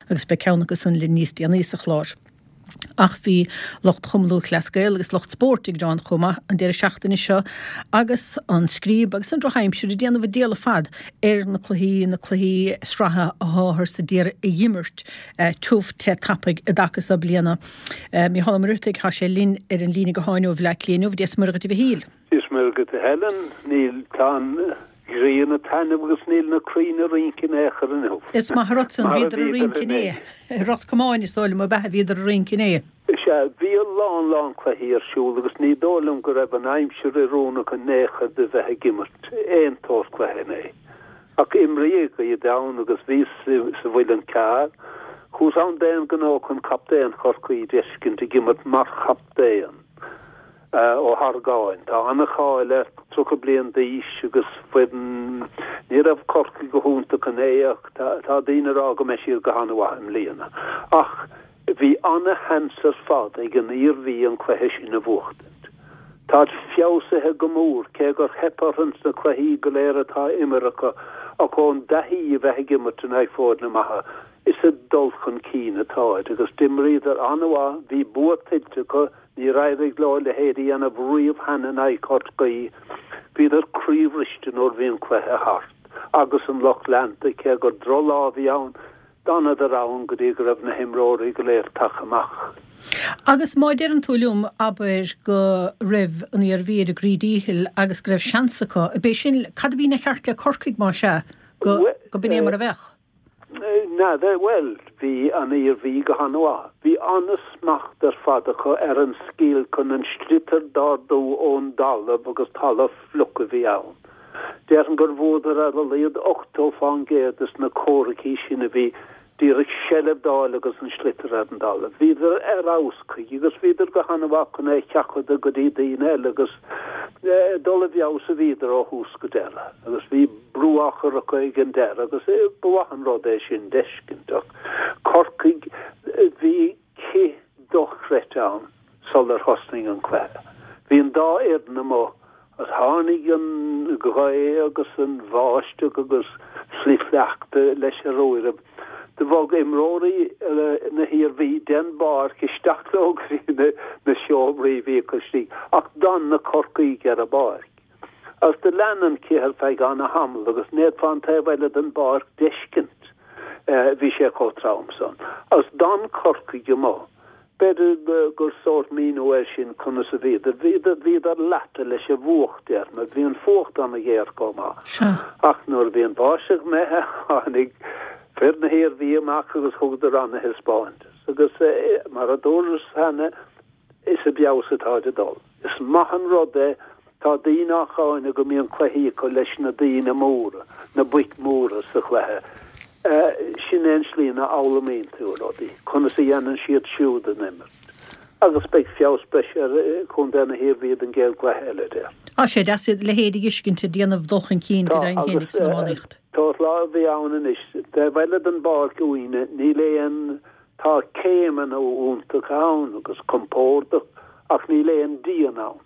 agus be ceannagus an liníostí an níos a chlár. Ach bhí locht chumlú leascail agus locht sportig John chuma an déir seachtain seo agus an scríb agus an drochaimsú déanamh déala fad na chluí strathe a háthir sa déir a dhimmert túf te tapig a dachas a bliana. Mí hála marútaigh há sé lín ar an lína go háinúh le líanúh dés margat i bhíl. Is margat a helen níl tán Grían a tannim agus níl na crín a rinkin échar an húf. Is má rotsan viidir a rinkin é. Ros comáin is dólim a bethe viidir a rinkin é. Bhí lán chluhíar siúil agus ní dólam go raibh an aimimseir i rónach an néchar de bheitthe gimmert éon tóir chluhéné. Ach imríag go i dam agus ví sa bhfuil an cá, chus an déan gná chun captéan chorcaí deiscin de gimmert mar chaptéan. Ó Hargáin. Tá anna cháile tro blian de agus fuin ní rah corcaí go húnta an éach tá dtíine aga me sír go hanhaim líana. Ach bhí anna hensar fad ag an íorhí an chluhe sin na bhuachtant. Tá fiosathe go mór cé gur heparhans na chluhí go léir atá imiricha a chun dahíí a bheith gimmert an éfód na maithe. Is a dulchan cín atáid agus dimríad ar anhá bhí buatiltte go ní raibh gláil le héirí an a bhríomh hena na corcaí bhí ar críomhrichten ó bhíon chluhe hart agus an loch lenta cé gur drolá bhí ann dana a rán go dtí go raibh na himróí go léir tachaach. Agus má déir an túlumm aber go raibh an ar bhíad a grídíhil agus go raibh seansacha a bé sin cad bhí na cheart le corcaig má se go bin mar a bheith. Na, well, hí an íorhí go hanhá. Hí anna smacht ar fadacha ar an scíl chun an stritar dardú ón dalab agus talamh fluca bhí ann. Déir an gur bhódar ar a léad 8 fan géadas na córací sinna bhí díra sellh dáil agus an slitar ar an dalab. Bhíidir ar auscaí agus bhíidir go hanhá chun é ceachada go dtí daoine agus dul a bheabh sa bhíidir ó hús go deire. Agus bhí brúachar a chuig an deire agus buachan rud é sin deiscinach. Corcaig bhí cé dochreit ann solar hosning an chluhe. Bhí an dá éadna mó as hánig an ghaé agus an bháiste agus slífleachta leis a roiire. De bhag imróí na híorhí den bar cisteachlógrí na seobrí bhícastí ach dan na corcaí ar a bar. As de lenan céhar feig an a haml agus néad fan tahile den bar deiscint bhí sé cótrámsan. As dan corcaí go má, beidir gur sort míú é sin chuna sa bhíidir bhíidir leta leis a bhuacht ar na bhíon fócht an a ghéir go má. Ach nuair bhíon báiseach methe hánig fer na héir bhí amach agus thugtar an na hispáint. Agus mar a dóras henne is a beabhasatáide dul. Is maithan rud é tá daoine cháinna go míon chluhíí go leis na daoine móra, na buit móra sa chluhe. Sin éon slína álamín tú rodí, chuna sa dhéanann siad siúda nimmert. Agus beidh fiospeisiar chun denna híorhíad an ggéal chluhéile déir. Sé dead le héad iscinnta déanamh dulchan cín go an chénig sa mánacht. Tá lá bhí anna is, de bhile an bar goine, ní léon tá céimen ó únta ann agus compórda ach ní léon díon ann.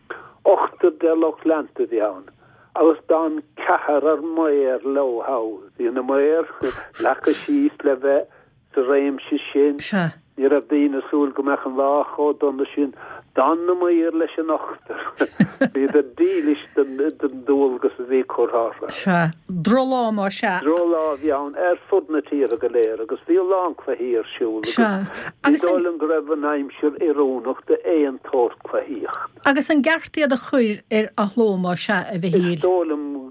8 de loch lenta bhí ann. Agus dan cehar ar mair lóhá. Bhí na mair lecha síos le bheith sa réim sin. Ní rah daoine súil go meach an láchó donna sin dan na mair leis an 8. Bhí a dílis den dúlgus a bhí chorthra. Drolá má se. Drolá bhí ann fud na tíra go léir agus bhí lán chluhíar siúil. Bhí dólan go raibh an aimimseir irónach de éon tóir chluhíocht. Agus an gceartaíad a chuir ar a hló má se a bheith híl. Dólam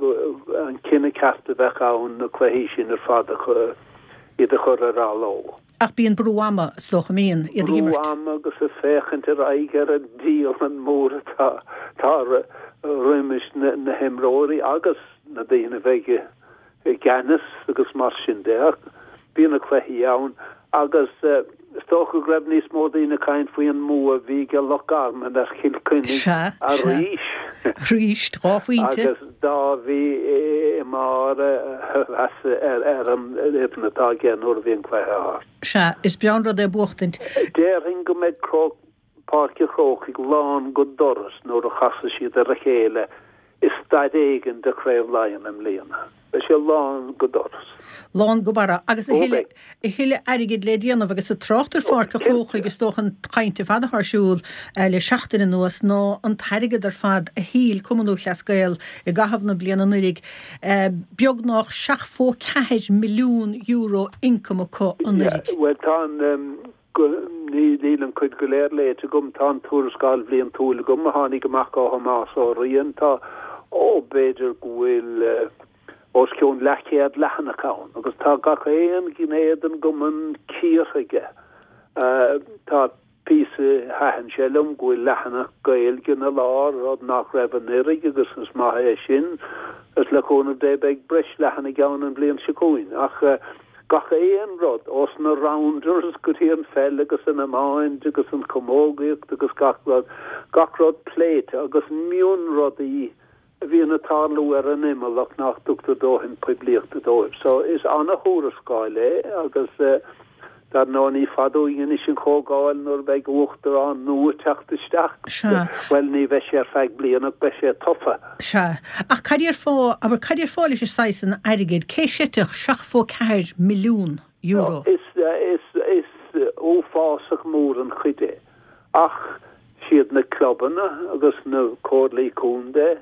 an cinenne ceasta bheith ann na chluhí sin ar fada iad a chur ará ló. Ach bíon brúama slochamíon iad gimmert. Brúama agus a féchant ar aigear a díal an móra tá riimiis na himróí agus na daoine bheige ganas agus mar sin déach. Bíon a chluhí ann agus stocha greibh níos mó daoine cain faoin mua bhí go lochgarm an ar chilcunnig a ríis. Ríis, ráfuointe. Agus dá bhí mar ar an natá géan úr bhíon chluhe hart. Se, is bean rud é buchtint. Déirhin go méid páirce chóchaigh lán go doras nóair a chasa siad ar a chéile is staid éigen de chréibh laon am líana. sé lán godoras. Lán go bara agus hiile aigid le déanamh agus a trochttar fárt go chlócha agus tóchan chainte fad a thsúil le 16 nuas ná an tairigad ar fad a híl cumanú leascail I gahabh na bliana nurig beag nach 6.4 milliún euro income có an nurig. Well tá nílan chuid go léir léite gom tá túrascáil blion túla gom a hánig goach á Hamas ó rion tá ó beidir gohfuil os ciún lechéad lechanachán agus tá gacha éon gnéad an goman cíochaige tá písa hahan selum gohfuil lechanach gail gina lár rod nach raibh agus is maithe sin as le cóna débeag breis lechanna gaan an blion sicúin ach gacha éon rod os na rounders go tíon fell agus an amáin agus an commógaíocht agus gachrod plate agus miún rodí hí na tarlú ar an imach nach dúchtta dóhin poblíochtta dóibh. So is anna chórascáile agus dar náí fadúin is sin chógáil nóir bheith uachtar an nua teachtasteach. Well ní bheith sé feig blianach bheith sé tofa. Se. Ach cadiar fá leis sais an airigid, cé séteach 6.4 milliún euro. Is ófásach mór an chuide. Ach siad na clubbanna agus na códlaí cúnde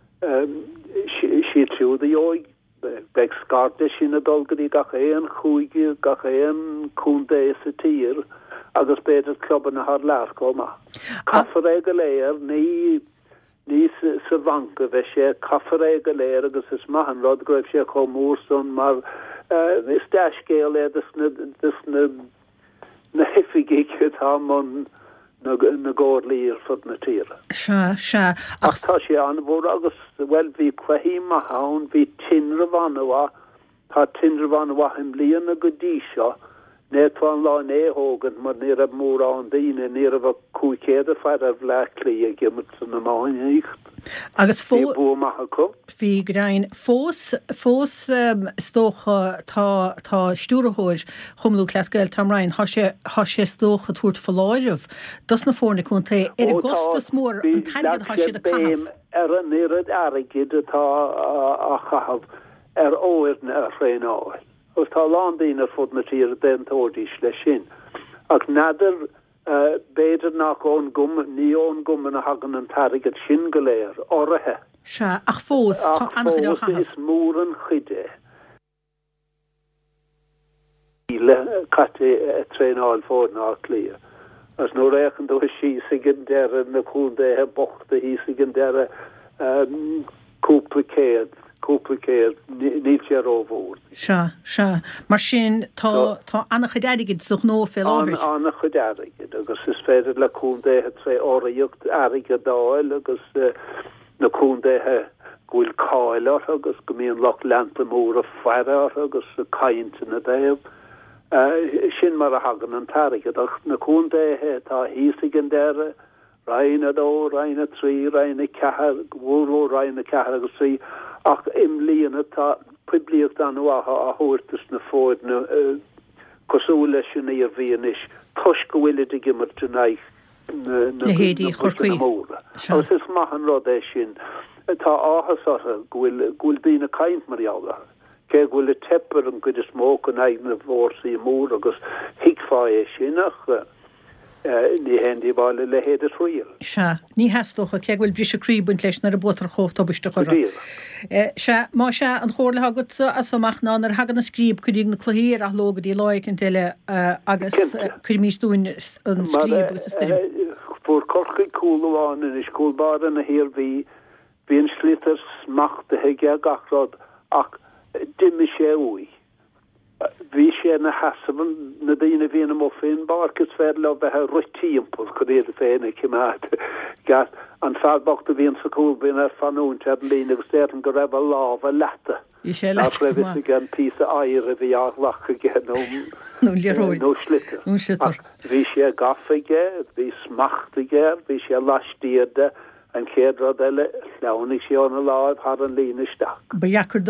siad siúda jóig beg scarde sin a dolgadí gach éon chúige gach éon cúnde sa tír agus beidir clubbanna har lear coma. Caffar go léir ní sa vanca bheith sé caffar go léir agus is mahan rod greibh sé có mórson mar is deiscéal na hifigiige tá man na górlaí fud na tíre. Se. Ach tá sé an bhór agus well hí chuhí ma hán hí tinre vanha tá tinre vanha him líana go dí seo nétháin lá néógan mar ní a mór an daine ní a bh cúcéad a fear a bhlelí a gimmert san na máiníocht. Agus hí grain fós stócha tá stúrathir chumlú leascail tamráin há sé stócha túirt falláideh dus na fórna chunta ar a gostas mór an taigad há siad a cahabh. Ar an níad airigid atá a chahabh ar óirna a réáil. Os tá lándaín ar fud na tír dentódís le sin. Ach nadidir beidir nach ón gum ní ón gum na hagan an tarigad sin go léir orthe. Se ach fós tá annachchuid ó chahabh. Is mór an chuide. Le caite tréáil fód ná clia. As nó réchan do sí sigin deire na cúndéthe bochta hí sigin deire cúplacéad níl sé róhór. Se. Mar sin tá annach chuideigid such nó fé áhir. Annach chuideigid agus is féidir le cúndéthe tré áraíocht aige dáil agus na cúndéthe gúil cáilear agus go míon loch lenta mór a fearar agus a cainte na déobh. Sin mar a hagan an tarigad ach na cúndéthe tá hísigin deire raine dó, raine trí, raine cehar, bhúró raine cehar agus trí ach im líana tá publíocht anhacha a thuirtas na fóid na cosúla sin ar bhíonis tuis go bhfuile de gimmar tunnaich na hédí chorcaí móra. Agus is maithan rud é sin tá áthasartha gúil dína caint marheála. Cé bhfuil tepper an go is smóg an ag na bhórsaí mór agus hiicfá é sinach ní hendí báile le héad a tríal. Se, ní heastócha cé bhfuil brí seríbuint leis nar a bótar chót obaiste chora. Se má se an chóirla agat as amach ná ar hagan na scríb chuig na chluhíir a lógad í láicin teile agus chuirmístún an scríb agus is Fór corchaí cúlaháin in iscúlbar na hir bhí bhíon slítar smachta heige gachrod ach dimme sé úi. Bhí sé na hasaban na daine bhíana mó féin barcas fér le bheitthe roitíimpul chu réad féinna cimát gas an fadbocht a bhíon sa cúl bhíon ar fanúnte an lína agus déan go raibh láh leta. Í sé leta gan pí a air a bhí aghlacha gé nó slite. Bhí sé gafaige, bhí smachtaige, bhí sé lastíade an céadrad eile leannig sé anna láib har an línisteach. Bejakur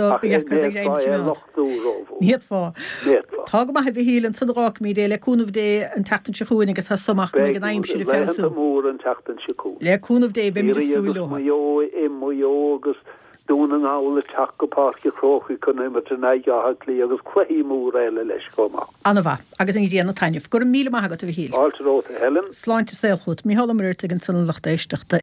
Níiad fá. Tá go maithe bhí hílann san rák mí dé le cúnmh dé an tetan se chuúin agus samach me an aimimsir a féú. mór an tetan se cú. Le cúnmh dé be mí súló. Mó agus dún an ála teach go páce crochi chun éime na gahatlaí agus chuí mór eile leis gomá. Anna bha, agus in díana taineh gur 1,000 agat a bhí híl. Áilteróta Helen. Sláinte saochút, mí hála marúirta an san lechtéisteachta